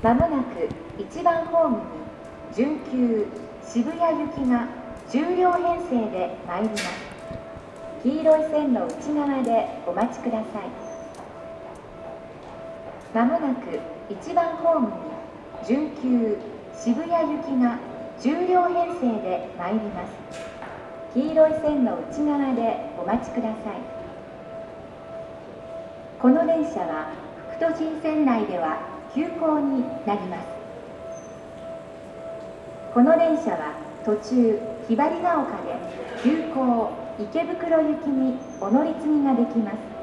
まもなく1番ホームに準急渋谷行きが10両編成で参ります。黄色い線の内側でお待ちください。まもなく1番ホームに準急渋谷行きが10両編成で参ります。黄色い線の内側でお待ちください。この電車は副都心線内では急行になります。この電車は途中ひばりが丘で急行池袋行きにお乗り継ぎができます。